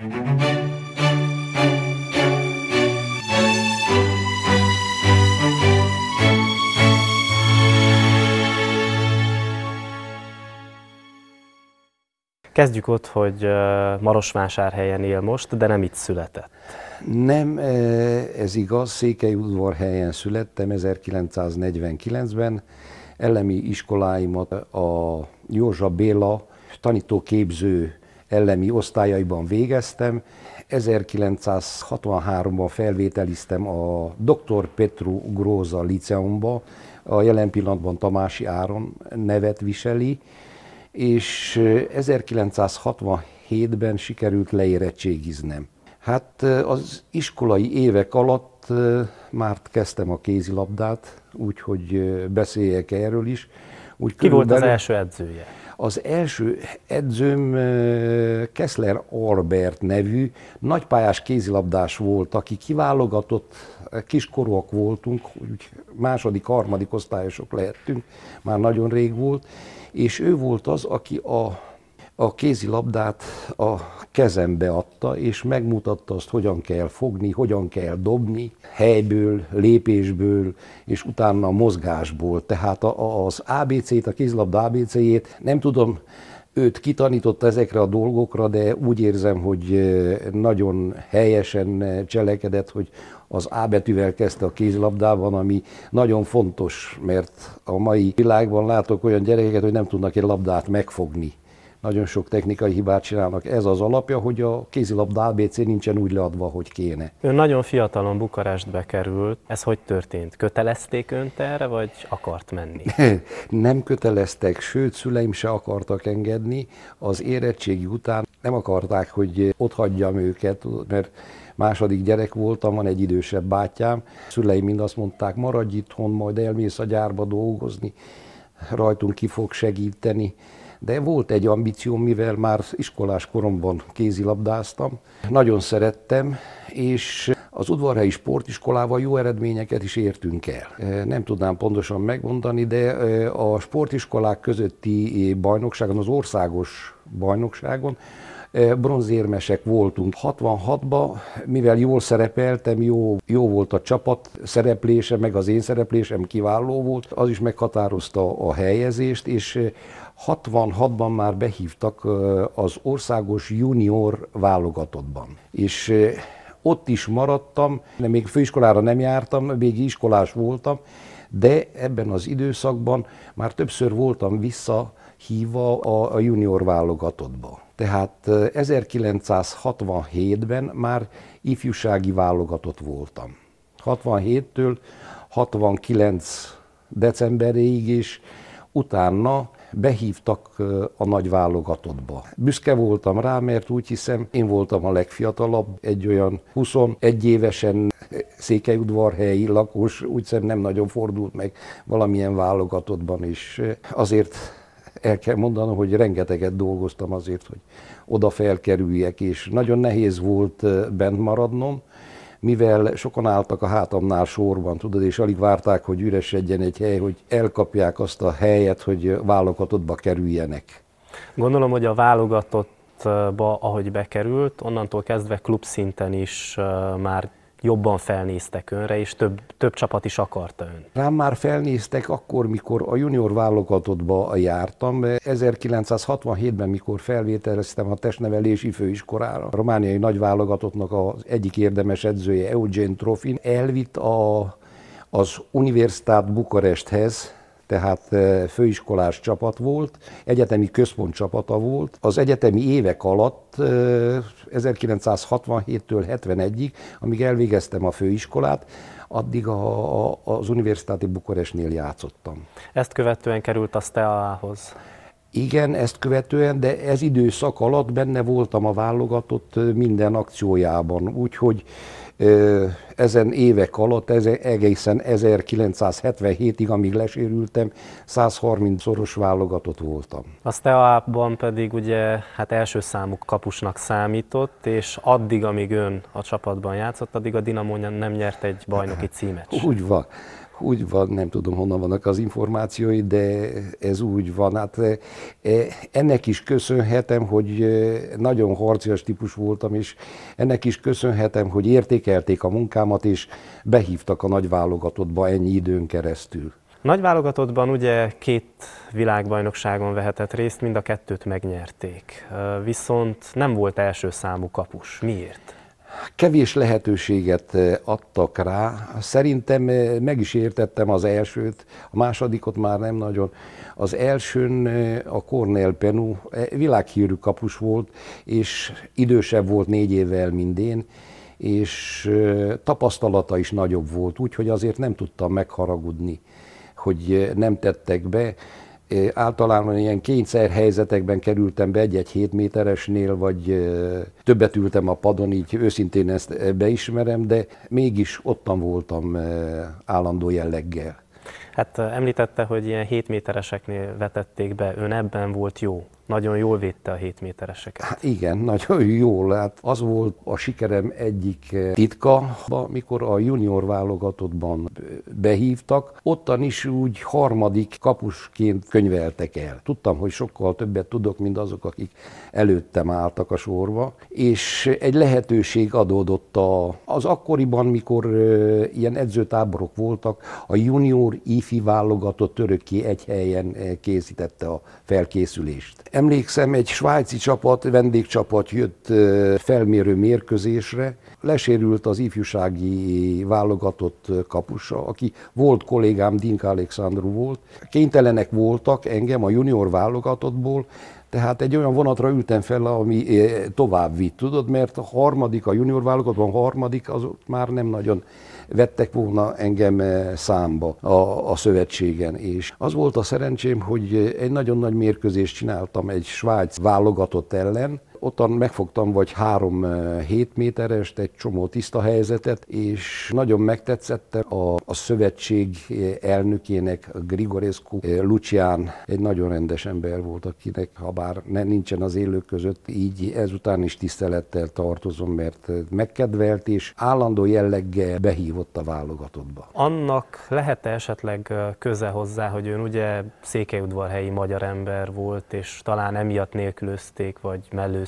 Kezdjük ott, hogy Marosvásárhelyen él most, de nem itt született. Nem, ez igaz, Székelyudvarhelyen születtem 1949-ben. Elemi iskoláimat a Józsa Béla tanítóképző elemi osztályaiban végeztem. 1963-ban felvételiztem a Dr. Petru Gróza Liceumba, a jelen pillanatban Tamási Áron nevet viseli, és 1967-ben sikerült leérettségiznem. Hát az iskolai évek alatt már kezdtem a kézilabdát, úgyhogy beszéljek erről is. Ki volt az első edzője? Az első edzőm Keszler Albert nevű nagypályás kézilabdás volt, aki kiválogatott, kiskorúak voltunk, úgy második, harmadik osztályosok lehettünk, már nagyon rég volt, és ő volt az, aki a kézilabdát a kezembe adta, és megmutatta azt, hogyan kell fogni, hogyan kell dobni, helyből, lépésből, és utána a mozgásból. Tehát az ABC-t, a kézilabda ABC-jét nem tudom, őt kitanította ezekre a dolgokra, de úgy érzem, hogy nagyon helyesen cselekedett, hogy az A betűvel kezdte a kézilabdában, ami nagyon fontos, mert a mai világban látok olyan gyerekeket, hogy nem tudnak egy labdát megfogni. Nagyon sok technikai hibát csinálnak. Ez az alapja, hogy a kézilabda ABC nincsen úgy leadva, hogy kéne. Ön nagyon fiatalon Bukarestbe került. Ez hogy történt? Kötelezték önt erre, vagy akart menni? Nem köteleztek, sőt, szüleim se akartak engedni. Az érettségi után nem akarták, hogy otthagyjam őket, mert második gyerek voltam, van egy idősebb bátyám. Szüleim mind azt mondták, maradj itthon, majd elmész a gyárba dolgozni, rajtunk ki fog segíteni. De volt egy ambícióm, mivel már iskolás koromban kézilabdáztam. Nagyon szerettem, és az udvarhelyi sportiskolával jó eredményeket is értünk el. Nem tudnám pontosan megmondani, de a sportiskolák közötti bajnokságon, az országos bajnokságon bronzérmesek voltunk. 66-ban, mivel jól szerepeltem, jó volt a csapat szereplése, meg az én szereplésem kiváló volt, az is meghatározta a helyezést, és 66-ban már behívtak az országos junior válogatottban. És ott is maradtam, de még főiskolára nem jártam, még iskolás voltam, de ebben az időszakban már többször voltam visszahívva a junior válogatottba. Tehát 1967-ben már ifjúsági válogatott voltam. 67-től 69 decemberéig is, utána behívtak a nagy válogatottba. Büszke voltam rá, mert úgy hiszem, én voltam a legfiatalabb, egy olyan 21 évesen székelyudvarhelyi lakos, úgy hiszem nem nagyon fordult meg valamilyen válogatottban is. Azért el kell mondanom, hogy rengeteget dolgoztam azért, hogy oda felkerüljek, és nagyon nehéz volt bent maradnom, mivel sokan álltak a hátamnál sorban, tudod, és alig várták, hogy üresedjen egy hely, hogy elkapják azt a helyet, hogy válogatottba kerüljenek. Gondolom, hogy a válogatottba, ahogy bekerült, onnantól kezdve klubszinten is már jobban felnéztek önre, és több csapat is akarta ön. Rám már felnéztek akkor, mikor a junior válogatottba jártam. 1967-ben, mikor felvételeztem a testnevelési főiskolára, a romániai nagyválogatottnak az egyik érdemes edzője, Eugen Trofin, elvitt az Universitát Bukaresthez, tehát főiskolás csapat volt, egyetemi központ csapata volt. Az egyetemi évek alatt, 1967-től 71-ig, amíg elvégeztem a főiskolát, addig az Universitáti Bukarestnél játszottam. Ezt követően került a Steaua-hoz. Igen, ezt követően, de ez időszak alatt benne voltam a válogatott minden akciójában, úgyhogy ezen évek alatt, egészen 1977-ig, amíg lesérültem, 130-szoros válogatott voltam. A Steaua-ban pedig ugye hát első számú kapusnak számított, és addig, amíg ön a csapatban játszott, addig a Dinamo nem nyert egy bajnoki címet. Úgy van. Úgy van, nem tudom honnan vannak az információi, de ez úgy van. Hát ennek is köszönhetem, hogy nagyon harcias típus voltam, és ennek is köszönhetem, hogy értékelték a munkámat, és behívtak a nagyválogatottba ennyi időn keresztül. Nagy válogatottban ugye 2 világbajnokságon vehetett részt, mind a 2-t megnyerték. Viszont nem volt első számú kapus. Miért? Kevés lehetőséget adtak rá. Szerintem meg is értettem az elsőt, a másodikot már nem nagyon. Az elsőn a Cornell Penu világhírű kapus volt, és idősebb volt 4 évvel, mint én, és tapasztalata is nagyobb volt, úgyhogy azért nem tudtam megharagudni, hogy nem tettek be. Általában ilyen kényszerhelyzetekben kerültem be egy 7 méteresnél, vagy többet ültem a padon, így őszintén ezt beismerem, de mégis ottan voltam állandó jelleggel. Hát említette, hogy ilyen 7 métereseknél vetették be, ön ebben volt jó. Nagyon jól védte a 7 métereseket. Hát igen, nagyon jól. Hát az volt a sikerem egyik titka, amikor a junior válogatottban behívtak, ottan is úgy harmadik kapusként könyveltek el. Tudtam, hogy sokkal többet tudok, mint azok, akik előttem álltak a sorba, és egy lehetőség adódott az akkoriban, mikor ilyen edzőtáborok voltak, a junior ifi válogatott örökké egy helyen készítette a felkészülést. Emlékszem, egy svájci csapat, vendégcsapat jött felmérő mérkőzésre, lesérült az ifjúsági válogatott kapusa, aki volt kollégám, Dinka Alexandru volt. Kénytelenek voltak engem a junior válogatottból, tehát egy olyan vonatra ültem fel, ami tovább vitt, tudod, mert a harmadik, a junior válogatottban harmadik, az már nem nagyon vettek volna engem számba a szövetségen. És az volt a szerencsém, hogy egy nagyon nagy mérkőzést csináltam egy svájc válogatott ellen. Ottan megfogtam vagy 3 7 méterest, egy csomó tiszta helyzetet, és nagyon megtetszett a szövetség elnökének, Grigorescu Lucián, egy nagyon rendes ember volt, akinek, ha bár nincsen az élők között, így ezután is tisztelettel tartozom, mert megkedvelt és állandó jelleggel behívott a válogatottba. Annak lehet-e esetleg köze hozzá, hogy ön ugye székelyudvarhelyi magyar ember volt, és talán emiatt nélkülözték, vagy mellőzték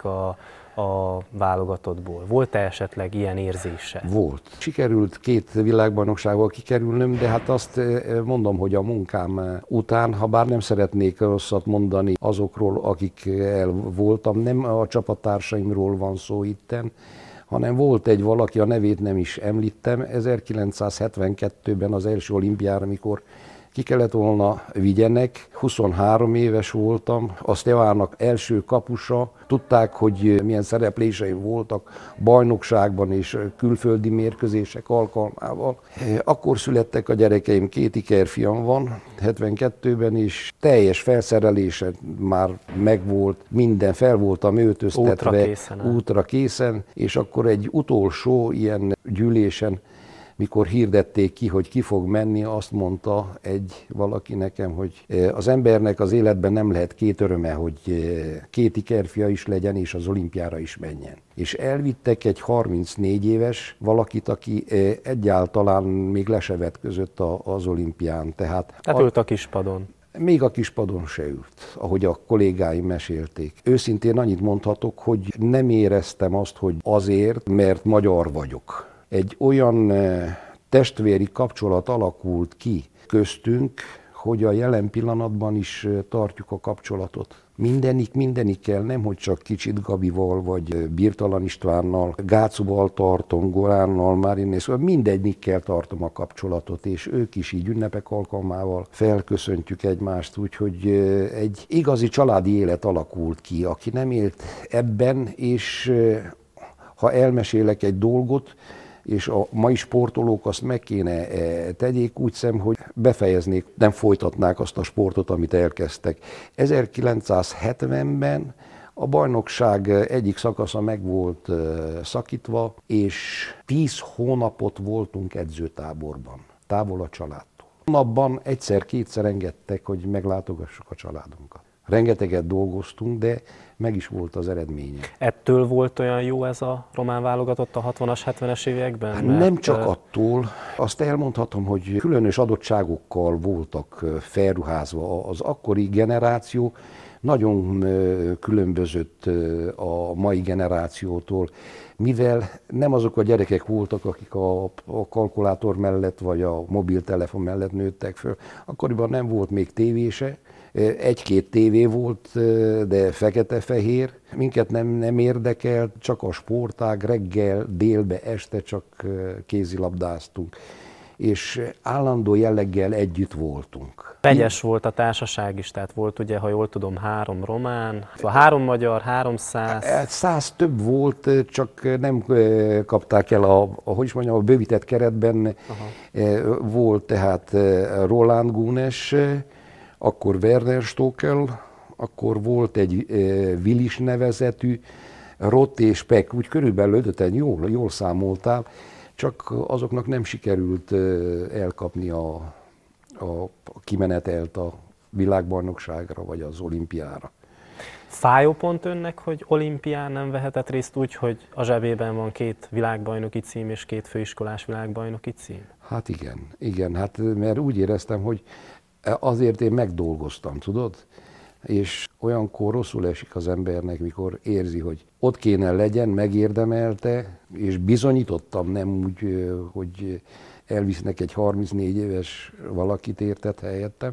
a válogatottból? Volt-e esetleg ilyen érzése? Volt. Sikerült 2 világbajnoksággal kikerülnöm, de hát azt mondom, hogy a munkám után, ha bár nem szeretnék rosszat mondani azokról, akik el voltam, nem a csapattársaimról van szó itten, hanem volt egy valaki, a nevét nem is említem, 1972-ben az első olimpiára, amikor ki kellett volna vigyenek, 23 éves voltam, a Steaua-nak első kapusa, tudták, hogy milyen szerepléseim voltak bajnokságban és külföldi mérkőzések alkalmával. Akkor születtek a gyerekeim, 2 ikerfiam van, 72-ben is teljes felszerelése már megvolt, minden fel voltam öltöztetve, útra készen, és akkor egy utolsó ilyen gyűlésen, mikor hirdették ki, hogy ki fog menni, azt mondta valaki nekem, hogy az embernek az életben nem lehet 2 öröme, hogy 2 ikerfia is legyen, és az olimpiára is menjen. És elvittek egy 34 éves valakit, aki egyáltalán még le se vetközött az olimpián. Tehát ült a kispadon. Még a kispadon se ült, ahogy a kollégáim mesélték. Őszintén annyit mondhatok, hogy nem éreztem azt, hogy azért, mert magyar vagyok. Egy olyan testvéri kapcsolat alakult ki köztünk, hogy a jelen pillanatban is tartjuk a kapcsolatot. Mindenik kell, nem hogy csak kicsit Gabival, vagy Birtalan Istvánnal, Gácuval tartom, Goránnal, Márinészval, mindegyikkel tartom a kapcsolatot, és ők is így ünnepek alkalmával felköszöntjük egymást, úgyhogy egy igazi családi élet alakult ki, aki nem élt ebben, és ha elmesélek egy dolgot, és a mai sportolók azt meg kéne tegyék, úgy szem, hogy befejeznék, nem folytatnák azt a sportot, amit elkezdtek. 1970-ben a bajnokság egyik szakasza meg volt szakítva, és 10 hónapot voltunk edzőtáborban, távol a családtól. Napban egyszer-kétszer engedtek, hogy meglátogassuk a családunkat. Rengeteget dolgoztunk, de meg is volt az eredménye. Ettől volt olyan jó ez a román válogatott a 60-as, 70-es években? Hát nem csak attól, azt elmondhatom, hogy különös adottságokkal voltak felruházva. Az akkori generáció nagyon különbözött a mai generációtól, mivel nem azok a gyerekek voltak, akik a kalkulátor mellett vagy a mobiltelefon mellett nőttek föl. Akkoriban nem volt még tévése, egy-két tévé volt, de fekete-fehér. Minket nem érdekelt, csak a sportág, reggel, délbe, este csak kézilabdáztunk. És állandó jelleggel együtt voltunk. Vegyes volt a társaság is, tehát volt ugye, ha jól tudom, 3 román, 3 magyar, 300. 100 több volt, csak nem kapták el a bővített keretben. Volt tehát Roland Gunes, akkor Werner Stokel, akkor volt egy Willis nevezetű, Rott és Peck, úgy körülbelül 5-en jól számoltál, csak azoknak nem sikerült elkapni a kimenetelt a világbajnokságra vagy az olimpiára. Fájó pont önnek, hogy olimpián nem vehetett részt úgy, hogy a zsebében van 2 világbajnoki cím és 2 főiskolás világbajnoki cím? Hát igen, hát mert úgy éreztem, hogy azért én megdolgoztam, tudod? És olyankor rosszul esik az embernek, mikor érzi, hogy ott kéne legyen, megérdemelte, és bizonyítottam, nem úgy, hogy elvisznek egy 34 éves valakit, érted, helyettem.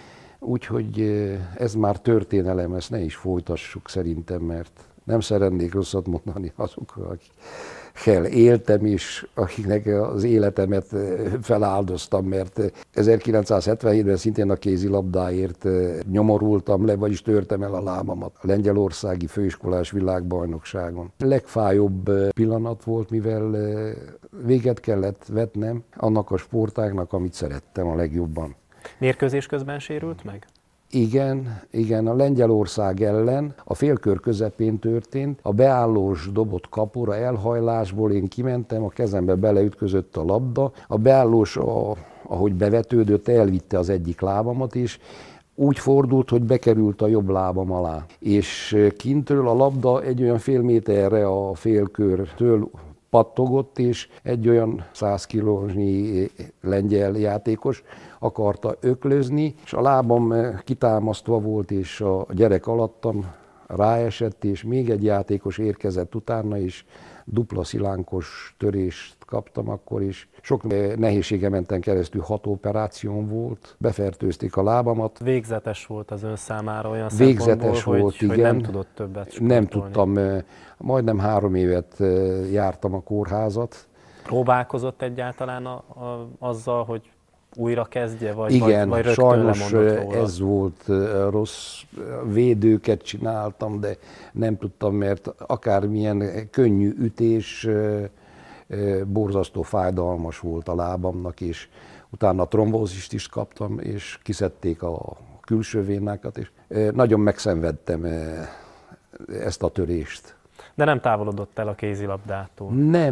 Úgyhogy ez már történelem, ezt ne is folytassuk szerintem, mert nem szeretnék rosszat mondani azokról, akikkel éltem, és akiknek az életemet feláldoztam, mert 1977-ben szintén a kézilabdáért nyomorultam le, vagyis törtem el a lábamat a lengyelországi főiskolás világbajnokságon. A legfájóbb pillanat volt, mivel véget kellett vetnem annak a sportágnak, amit szerettem a legjobban. Mérkőzés közben sérült meg? Igen, a Lengyelország ellen a félkör közepén történt, a beállós dobott kapura elhajlásból én kimentem, a kezembe beleütközött a labda, a beállós, ahogy bevetődött, elvitte az egyik lábamat is, úgy fordult, hogy bekerült a jobb lábam alá. És kintről a labda egy olyan fél méterre a félkörtől pattogott, és egy olyan 100 kilónyi lengyel játékos akarta öklözni, és a lábam kitámasztva volt, és a gyerek alattam ráesett, és még egy játékos érkezett utána, és dupla szilánkos törést kaptam akkor is. Sok nehézsége menten keresztül, 6 operációm volt, befertőzték a lábamat. Végzetes volt az ön számára olyan Végzetes szempontból, volt, hogy nem tudott többet sportolni. Nem tudtam, majdnem 3 évet jártam a kórházat. Próbálkozott egyáltalán azzal, hogy újra kezdje, vagy igen, vagy rögtön sajnos lemondott róla? Ez volt rossz, védőket csináltam, de nem tudtam, mert akármilyen könnyű ütés, borzasztó fájdalmas volt a lábamnak, és utána trombózist is kaptam, és kiszedték a külső vénákat, és nagyon megszenvedtem ezt a törést. De nem távolodott el a kézilabdától?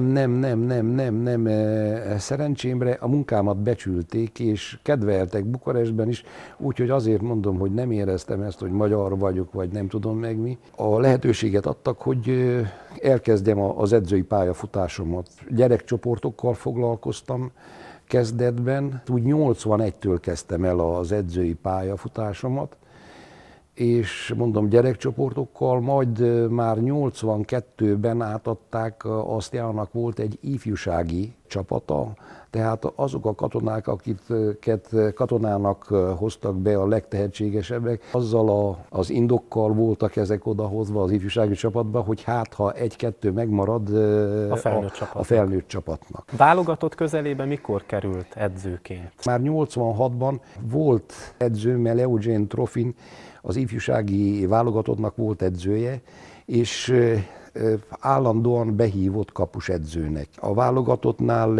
Nem. Szerencsémre a munkámat becsülték, és kedveltek Bukarestben is, úgyhogy azért mondom, hogy nem éreztem ezt, hogy magyar vagyok, vagy nem tudom meg mi. A lehetőséget adtak, hogy elkezdjem az edzői pályafutásomat. Gyerekcsoportokkal foglalkoztam kezdetben, úgy 81-től kezdtem el az edzői pályafutásomat, és mondom gyerekcsoportokkal, majd már 82-ben átadták, azt Jának volt egy ifjúsági csapata, tehát azok a katonák, akiket katonának hoztak be a legtehetségesebbek, azzal az indokkal voltak ezek odahozva az ifjúsági csapatba, hogy hát ha 1-2 megmarad a felnőtt csapatnak. Válogatott közelében mikor került edzőként? Már 86-ban volt edzőm, Eugene Trofin, az ifjúsági válogatottnak volt edzője, és állandóan behívott kapusedzőnek. A válogatottnál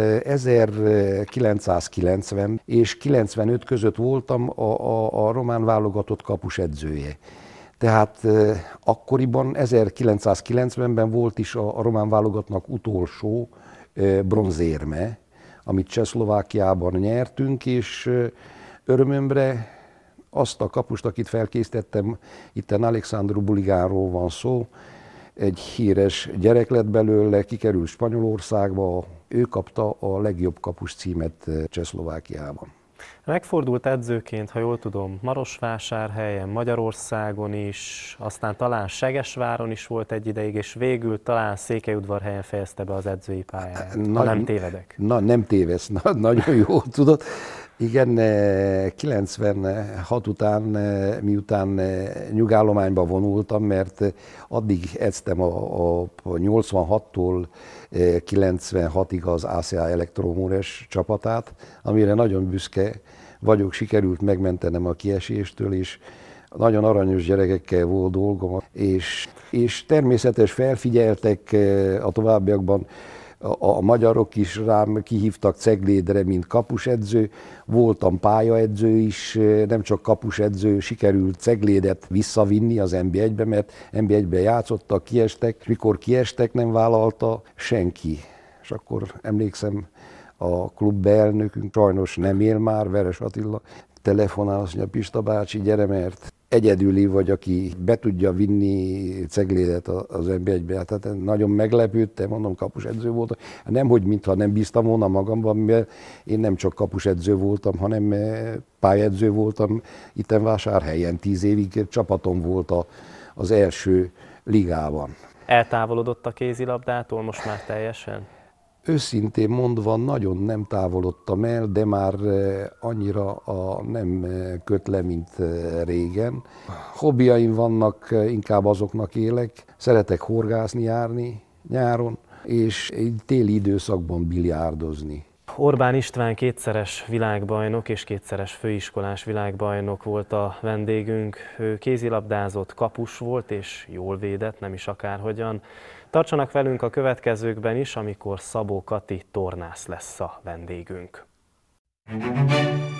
1990 és 95 között voltam a román válogatott kapusedzője. Tehát akkoriban, 1990-ben volt is a román válogatottnak utolsó bronzérme, amit Csehszlovákiában nyertünk, és örömömre Azt a kapust, akit felkészítettem, itten Alexandru Buligánról van szó, egy híres gyerek lett belőle, kikerült Spanyolországba, ő kapta a legjobb kapus címet Csehszlovákiában. Megfordult edzőként, ha jól tudom, Marosvásárhelyen, Magyarországon is, aztán talán Segesváron is volt egy ideig, és végül talán Székelyudvarhelyen fejezte be az edzői pályáját, ha nem tévedek. Nem tévesz, nagyon jól tudod. Igen, 96 után, miután nyugállományba vonultam, mert addig edztem a 86-tól 96-ig az ACA Elektromóres csapatát, amire nagyon büszke vagyok, sikerült megmentenem a kieséstől, és nagyon aranyos gyerekekkel volt dolgom, és természetes felfigyeltek a továbbiakban. A magyarok is rám kihívtak Ceglédre, mint kapusedző. Voltam pályaedző is, nem csak kapusedző, sikerült Ceglédet visszavinni az NB1-be, mert NB1-ben játszottak, kiestek, és mikor kiestek, nem vállalta senki. És akkor emlékszem, a klub elnökünk sajnos nem él már, Veres Attila, telefonál, azt mondja, Pista bácsi, gyere, mert egyedüli vagy, aki be tudja vinni Ceglédet az NB1-be. Tehát nagyon meglepődtem, mondom, kapusedző voltam. Nem, hogy mintha nem bíztam volna magamban, mert én nem csak kapusedző voltam, hanem pályaedző voltam. Itten Vásárhelyen 10 évig csapatom volt az első ligában. Eltávolodott a kézilabdától most már teljesen? Őszintén mondva nagyon nem távolodtam el, de már annyira nem köt le, mint régen. Hobbiaim vannak, inkább azoknak élek. Szeretek horgászni, járni nyáron, és téli időszakban biliárdozni. Orbán István kétszeres világbajnok és kétszeres főiskolás világbajnok volt a vendégünk. Ő kézilabdázott, kapus volt és jól védett, nem is akárhogyan. Tartsanak velünk a következőkben is, amikor Szabó Kati tornász lesz a vendégünk.